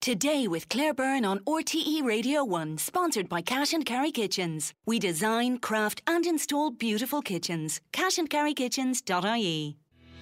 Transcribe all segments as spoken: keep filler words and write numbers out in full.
Today with Claire Byrne on R T E Radio one, sponsored by Cash and Carry Kitchens. We design, craft and install beautiful kitchens. cash and carry kitchens dot I E.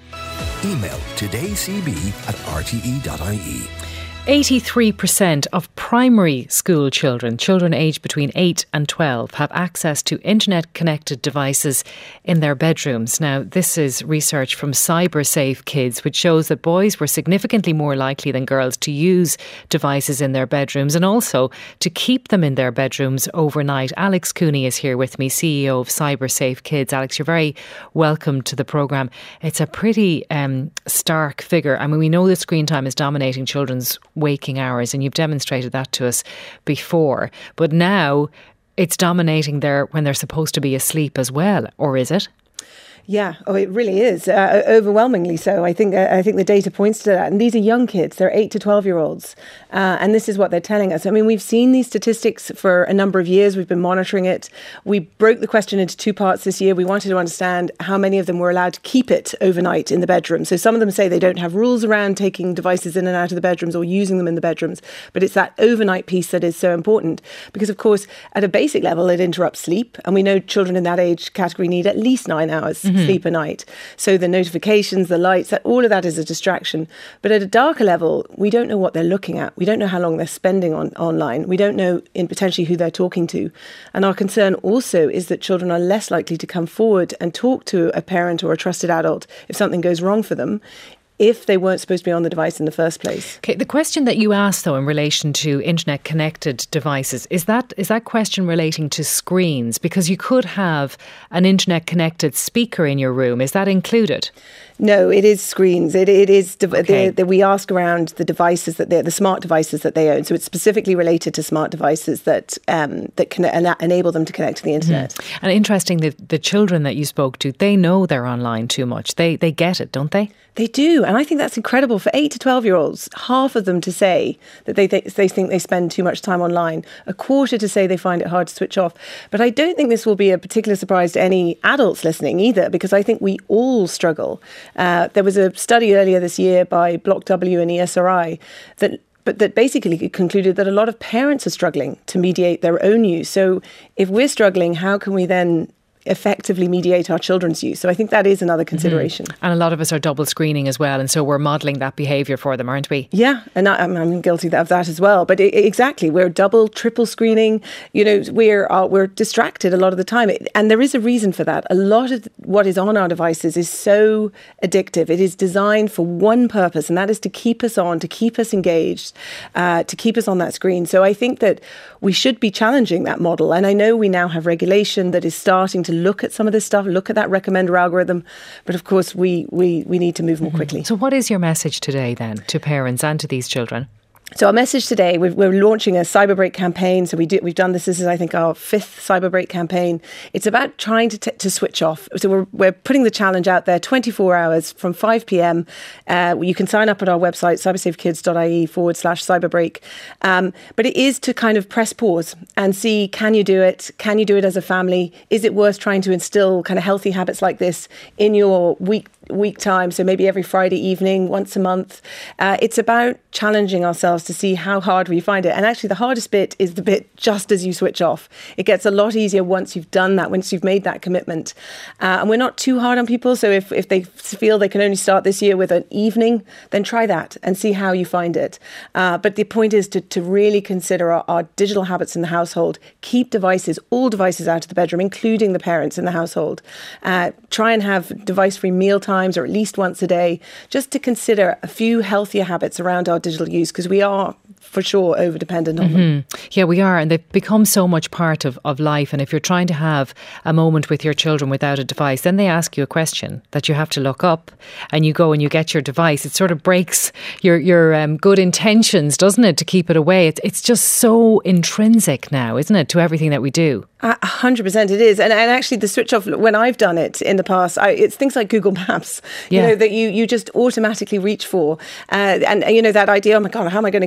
Email todaycb at r t e dot i e. eighty-three percent of primary school children, children aged between eight and twelve, have access to internet-connected devices in their bedrooms. Now, this is research from CyberSafe Kids, which shows that boys were significantly more likely than girls to use devices in their bedrooms and also to keep them in their bedrooms overnight. Alex Cooney is here with me, C E O of CyberSafe Kids. Alex, you're very welcome to the programme. It's a pretty um, stark figure. I mean, we know that screen time is dominating children's waking hours, and you've demonstrated that to us before, but now it's dominating their when they're supposed to be asleep as well, or is it? Yeah, oh, it really is. Uh, overwhelmingly so. I think uh, I think the data points to that. And these are young kids. They're eight to twelve-year-olds. Uh, and this is what they're telling us. I mean, we've seen these statistics for a number of years. We've been monitoring it. We broke the question into two parts this year. We wanted to understand how many of them were allowed to keep it overnight in the bedroom. So some of them say they don't have rules around taking devices in and out of the bedrooms or using them in the bedrooms. But it's that overnight piece that is so important. Because, of course, at a basic level, it interrupts sleep. And we know children in that age category need at least nine hours. Mm-hmm. Sleep a night. So the notifications, the lights, that all of that is a distraction. But at a darker level, we don't know what they're looking at. We don't know how long they're spending on online. We don't know in potentially who they're talking to. And our concern also is that children are less likely to come forward and talk to a parent or a trusted adult if something goes wrong for them, if they weren't supposed to be on the device in the first place. Okay, the question that you asked, though, in relation to internet-connected devices, is that is that question relating to screens? Because you could have an internet-connected speaker in your room. Is that included? No, it is screens. It it is. De- okay. the, the, we ask around the devices that they, the smart devices that they own. So it's specifically related to smart devices that um, that can ena- enable them to connect to the internet. Mm. And interesting, the the children that you spoke to, they know they're online too much. They they get it, don't they? They do, and I think that's incredible for eight to twelve-year-olds. Half of them to say that they th- they think they spend too much time online. A quarter to say they find it hard to switch off. But I don't think this will be a particular surprise to any adults listening either, because I think we all struggle. Uh, there was a study earlier this year by Block W and E S R I that but that basically concluded that a lot of parents are struggling to mediate their own use. So if we're struggling, how can we then effectively mediate our children's use? So I think that is another consideration. Mm-hmm. And a lot of us are double screening as well, and so we're modelling that behaviour for them, aren't we? Yeah, and I, I'm, I'm guilty of that as well. But it, exactly, we're double, triple screening. You know, we're uh, we're distracted a lot of the time, and there is a reason for that. A lot of what is on our devices is so addictive. It is designed for one purpose, and that is to keep us on, to keep us engaged, uh, to keep us on that screen. So I think that we should be challenging that model. And I know we now have regulation that is starting to look at some of this stuff, look at that recommender algorithm. But of course, we we, we need to move more quickly. So what is your message today then to parents and to these children? So our message today, we're, we're launching a Cyber Break campaign. So we do, we've done this. This is, I think, our fifth Cyber Break campaign. It's about trying to t- to switch off. So we're we're putting the challenge out there, twenty-four hours from five p.m. Uh, you can sign up at our website, cybersafekids.ie forward slash cyberbreak. Um, but it is to kind of press pause and see, can you do it? Can you do it as a family? Is it worth trying to instill kind of healthy habits like this in your week week time, so maybe every Friday evening, once a month? Uh, it's about challenging ourselves to see how hard we find it. And actually the hardest bit is the bit just as you switch off. It gets a lot easier once you've done that, once you've made that commitment. Uh, and we're not too hard on people. So if, if they feel they can only start this year with an evening, then try that and see how you find it. Uh, but the point is to, to really consider our, our digital habits in the household. Keep devices, all devices out of the bedroom, including the parents in the household. Uh, try and have device-free meal times, or at least once a day, just to consider a few healthier habits around our digital use, because we are for sure over dependent on mm-hmm. them. Yeah, we are, and they've become so much part of, of life. And if you're trying to have a moment with your children without a device, then they ask you a question that you have to look up, and you go and you get your device. It sort of breaks your your um, good intentions, doesn't it, to keep it away? It's it's just so intrinsic now, isn't it, to everything that we do? A hundred percent it is. And, and actually the switch off, when I've done it in the past, I, it's things like Google Maps, you yeah. know, that you, you just automatically reach for. Uh, and, you know, that idea, oh my God, how am I going to get to this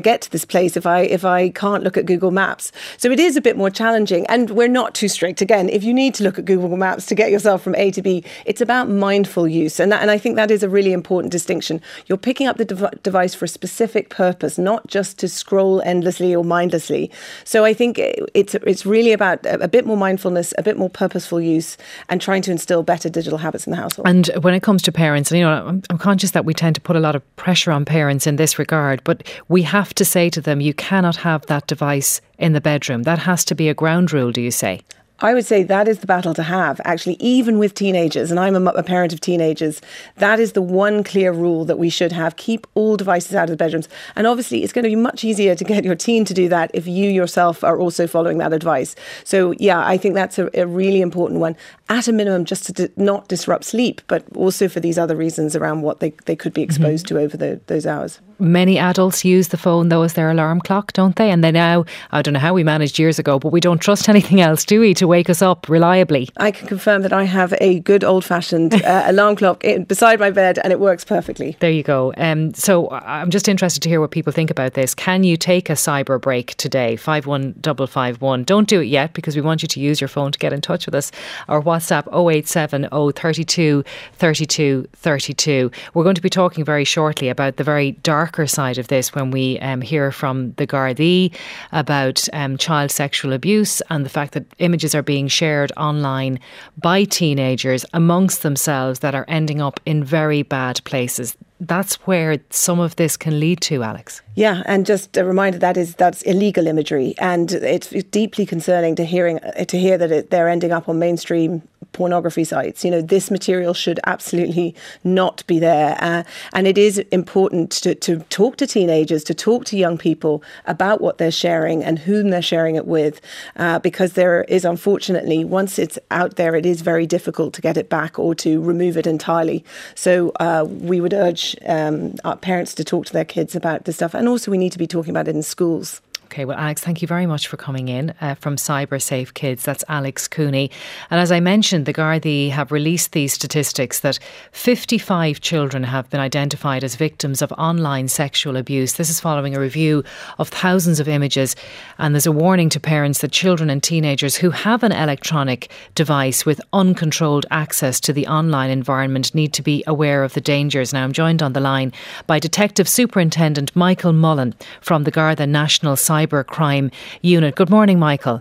place if I if I can't look at Google Maps? So it is a bit more challenging, and we're not too strict. Again, if you need to look at Google Maps to get yourself from A to B, it's about mindful use, and that, and I think that is a really important distinction. You're picking up the dev- device for a specific purpose, not just to scroll endlessly or mindlessly. So I think it's it's really about a, a bit more mindfulness, a bit more purposeful use, and trying to instill better digital habits in the household. And when it comes to parents, you know, I'm, I'm conscious that we tend to put a lot of pressure on parents in this regard, but we have to say to them, you cannot have that device in the bedroom. That has to be a ground rule, do you say? I would say that is the battle to have, actually, even with teenagers. And I'm a, a parent of teenagers. That is the one clear rule that we should have. Keep all devices out of the bedrooms. And obviously, it's going to be much easier to get your teen to do that if you yourself are also following that advice. So, yeah, I think that's a, a really important one. At a minimum, just to di- not disrupt sleep, but also for these other reasons around what they, they could be exposed mm-hmm. to over the, those hours. Many adults use the phone, though, as their alarm clock, don't they? And they now, I don't know how we managed years ago, but we don't trust anything else, do we, to wake us up reliably? I can confirm that I have a good old-fashioned uh, alarm clock in, beside my bed, and it works perfectly. There you go. Um, so I'm just interested to hear what people think about this. Can you take a cyber break today? five one five five one. Don't do it yet, because we want you to use your phone to get in touch with us. Or WhatsApp oh eight seven oh thirty-two thirty-two thirty-two. We're going to be talking very shortly about the very dark side of this when we um, hear from the Gardaí about um, child sexual abuse and the fact that images are being shared online by teenagers amongst themselves that are ending up in very bad places. That's where some of this can lead to, Alex. Yeah, and just a reminder that is that's illegal imagery, and it's deeply concerning to hearing to hear that it, they're ending up on mainstream pornography sites. You know, this material should absolutely not be there, uh, and it is important to, to talk to teenagers, to talk to young people about what they're sharing and whom they're sharing it with, uh, because there is, unfortunately, once it's out there, it is very difficult to get it back or to remove it entirely. So uh, we would urge um, our parents to talk to their kids about this stuff, and also we need to be talking about it in schools. Okay, well, Alex, thank you very much for coming in uh, from Cyber Safe Kids. That's Alex Cooney. And as I mentioned, the Gardaí have released these statistics that fifty-five children have been identified as victims of online sexual abuse. This is following a review of thousands of images. And there's a warning to parents that children and teenagers who have an electronic device with uncontrolled access to the online environment need to be aware of the dangers. Now, I'm joined on the line by Detective Superintendent Michael Mullen from the Garda National Cyber Cyber Crime Unit. Good morning, Michael.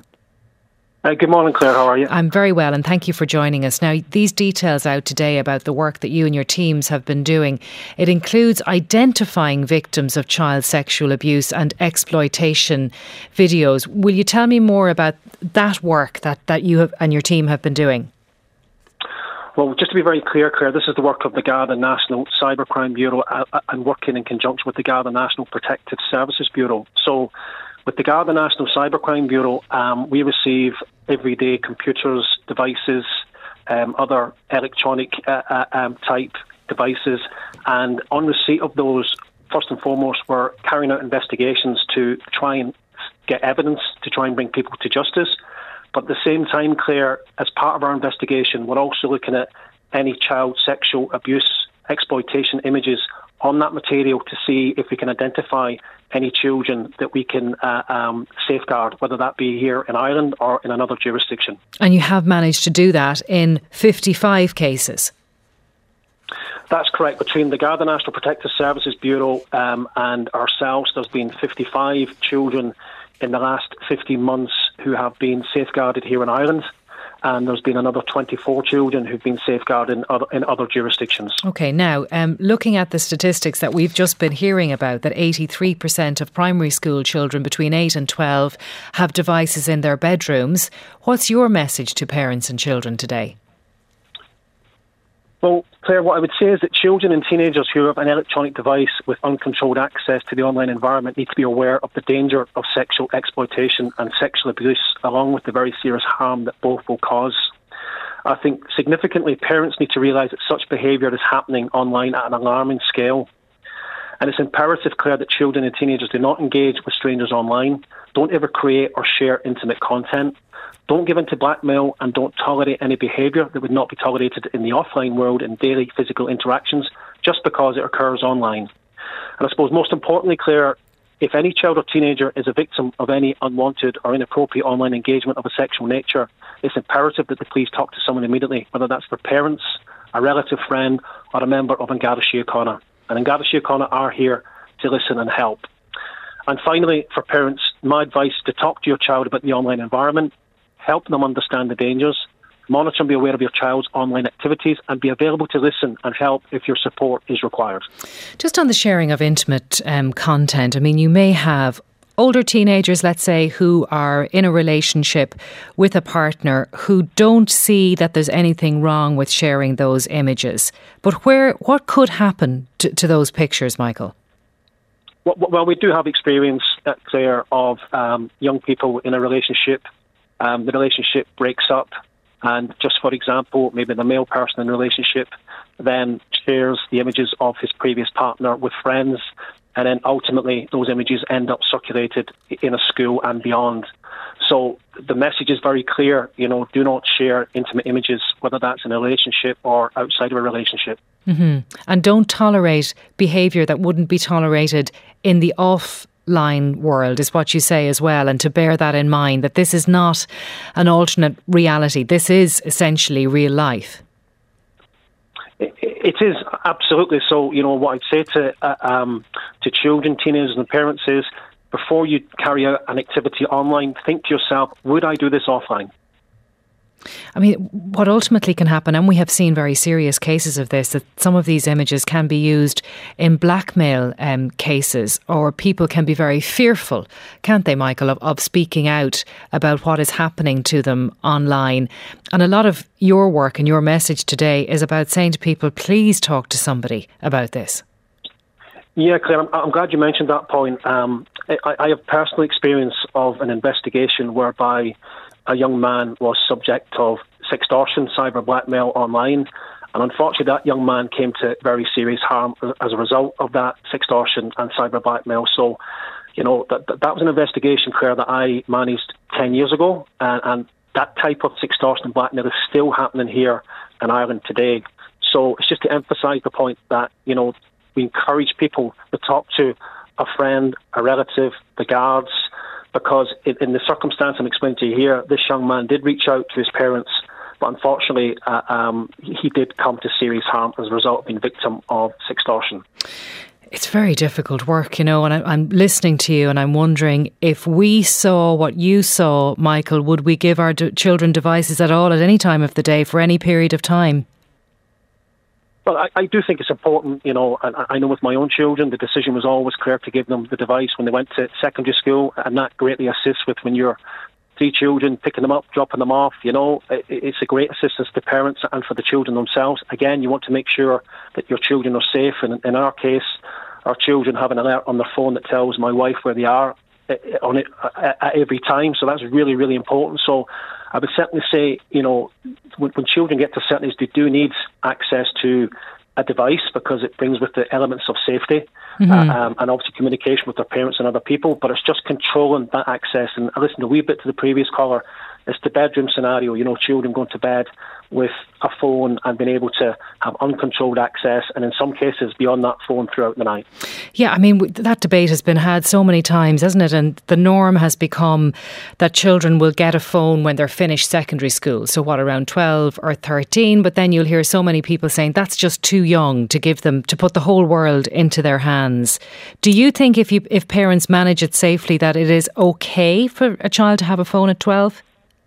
Uh, good morning, Claire. How are you? I'm very well, and thank you for joining us. Now, these details out today about the work that you and your teams have been doing, it includes identifying victims of child sexual abuse and exploitation videos. Will you tell me more about that work that, that you have, and your team have been doing? Well, just to be very clear, Claire, this is the work of the Garda National Cybercrime Bureau uh, and working in conjunction with the Garda National Protective Services Bureau. So with the Garda National Cybercrime Bureau, um, we receive everyday computers, devices, um, other electronic uh, uh, um, type devices. And on receipt of those, first and foremost, we're carrying out investigations to try and get evidence, to try and bring people to justice. But at the same time, Claire, as part of our investigation, we're also looking at any child sexual abuse, exploitation images on that material to see if we can identify any children that we can uh, um, safeguard, whether that be here in Ireland or in another jurisdiction. And you have managed to do that in fifty-five cases? That's correct. Between the Garda National Protective Services Bureau um, and ourselves, there's been fifty-five children in the last fifteen months who have been safeguarded here in Ireland, and there's been another twenty-four children who've been safeguarded in other, in other jurisdictions. OK, now, um, looking at the statistics that we've just been hearing about, that eighty-three percent of primary school children between eight and twelve have devices in their bedrooms, what's your message to parents and children today? Well, Claire, what I would say is that children and teenagers who have an electronic device with uncontrolled access to the online environment need to be aware of the danger of sexual exploitation and sexual abuse, along with the very serious harm that both will cause. I think significantly parents need to realise that such behaviour is happening online at an alarming scale. And it's imperative, Claire, that children and teenagers do not engage with strangers online, don't ever create or share intimate content, don't give in to blackmail, and don't tolerate any behaviour that would not be tolerated in the offline world in daily physical interactions just because it occurs online. And I suppose most importantly, Claire, if any child or teenager is a victim of any unwanted or inappropriate online engagement of a sexual nature, it's imperative that they please talk to someone immediately, whether that's their parents, a relative friend, or a member of An Garda Síochána. And An Garda Síochána are here to listen and help. And finally, for parents, my advice is to talk to your child about the online environment, help them understand the dangers, monitor and be aware of your child's online activities, and be available to listen and help if your support is required. Just on the sharing of intimate um, content, I mean, you may have older teenagers, let's say, who are in a relationship with a partner who don't see that there's anything wrong with sharing those images. But where, what could happen to, to those pictures, Michael? Well, well, we do have experience, uh, Claire, of um, young people in a relationship. Um, the relationship breaks up, and just for example, maybe the male person in the relationship then shares the images of his previous partner with friends, and then ultimately those images end up circulated in a school and beyond. So the message is very clear, you know, do not share intimate images, whether that's in a relationship or outside of a relationship. Mm-hmm. And don't tolerate behaviour that wouldn't be tolerated in the offline world, is what you say as well, and to bear that in mind, that this is not an alternate reality. This is essentially real life. It is, absolutely. So, you know, what I'd say to uh, um, to children, teenagers and parents is, before you carry out an activity online, think to yourself, would I do this offline? I mean, what ultimately can happen, and we have seen very serious cases of this, that some of these images can be used in blackmail um, cases, or people can be very fearful, can't they, Michael, of, of speaking out about what is happening to them online. And a lot of your work and your message today is about saying to people, please talk to somebody about this. Yeah, Claire, I'm, I'm glad you mentioned that point. Um, I, I have personal experience of an investigation whereby a young man was subject of sextortion, cyber blackmail online, and unfortunately that young man came to very serious harm as a result of that sextortion and cyber blackmail. So, you know, that that was an investigation, Claire, that I managed ten years ago, and, and that type of sextortion and blackmail is still happening here in Ireland today. So it's just to emphasise the point that, you know, we encourage people to talk to a friend, a relative, the guards, because in the circumstance I'm explaining to you here, this young man did reach out to his parents, but unfortunately uh, um, he did come to serious harm as a result of being a victim of sextortion. It's very difficult work, you know, and I'm listening to you and I'm wondering, if we saw what you saw, Michael, would we give our d- children devices at all at any time of the day for any period of time? Well, I, I do think it's important, you know, and I know with my own children, the decision was always clear to give them the device when they went to secondary school, and that greatly assists with when you're three children, picking them up, dropping them off, you know, it, it's a great assistance to parents and for the children themselves. Again, you want to make sure that your children are safe, and in our case, our children have an alert on their phone that tells my wife where they are on it at every time, so that's really, really important. So I would certainly say, you know, when, when children get to a certain age, they do need access to a device because it brings with the elements of safety mm-hmm. uh, um, and obviously communication with their parents and other people, but it's just controlling that access. And I listened a wee bit to the previous caller. It's the bedroom scenario, you know, children going to bed with a phone and being able to have uncontrolled access, and in some cases beyond that phone throughout the night. Yeah, I mean, that debate has been had so many times, hasn't it? And the norm has become that children will get a phone when they're finished secondary school. So what, around twelve or thirteen? But then you'll hear so many people saying that's just too young to give them, to put the whole world into their hands. Do you think if you, if parents manage it safely, that it is okay for a child to have a phone at twelve?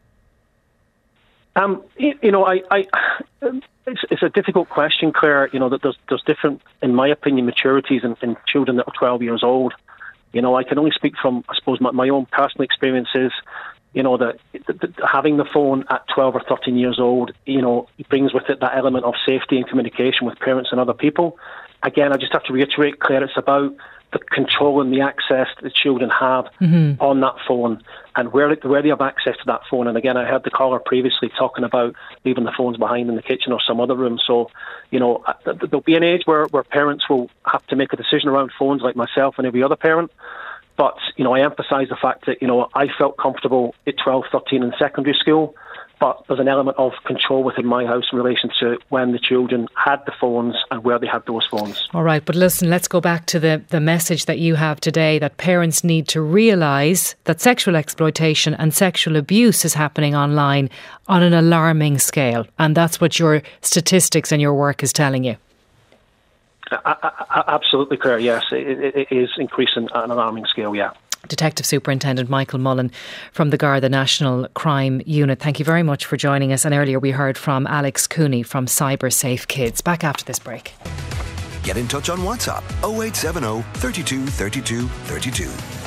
Um, you, you know, I, I it's, it's a difficult question, Claire. You know, that there's there's different, in my opinion, maturities in, in children that are twelve years old. You know, I can only speak from, I suppose, my, my own personal experiences. You know, that, that having the phone at twelve or thirteen years old, you know, brings with it that element of safety and communication with parents and other people. Again, I just have to reiterate, Claire, it's about the controlling the access that the children have mm-hmm. on that phone and where where they have access to that phone. And again, I heard the caller previously talking about leaving the phones behind in the kitchen or some other room. So, you know, there'll be an age where, where parents will have to make a decision around phones, like myself and every other parent. But, you know, I emphasise the fact that, you know, I felt comfortable at twelve, thirteen in secondary school. but there's an element of control within my house in relation to when the children had the phones and where they had those phones. All right, but listen, let's go back to the, the message that you have today, that parents need to realise that sexual exploitation and sexual abuse is happening online on an alarming scale. And that's what your statistics and your work is telling you. I, I, absolutely, Claire, yes. It, it, it is increasing at an alarming scale, yeah. Detective Superintendent Michael Mullen from the Garda National Crime Unit. Thank you very much for joining us. And earlier we heard from Alex Cooney from Cyber Safe Kids. Back after this break. Get in touch on WhatsApp oh eight seven oh, three two, three two, three two.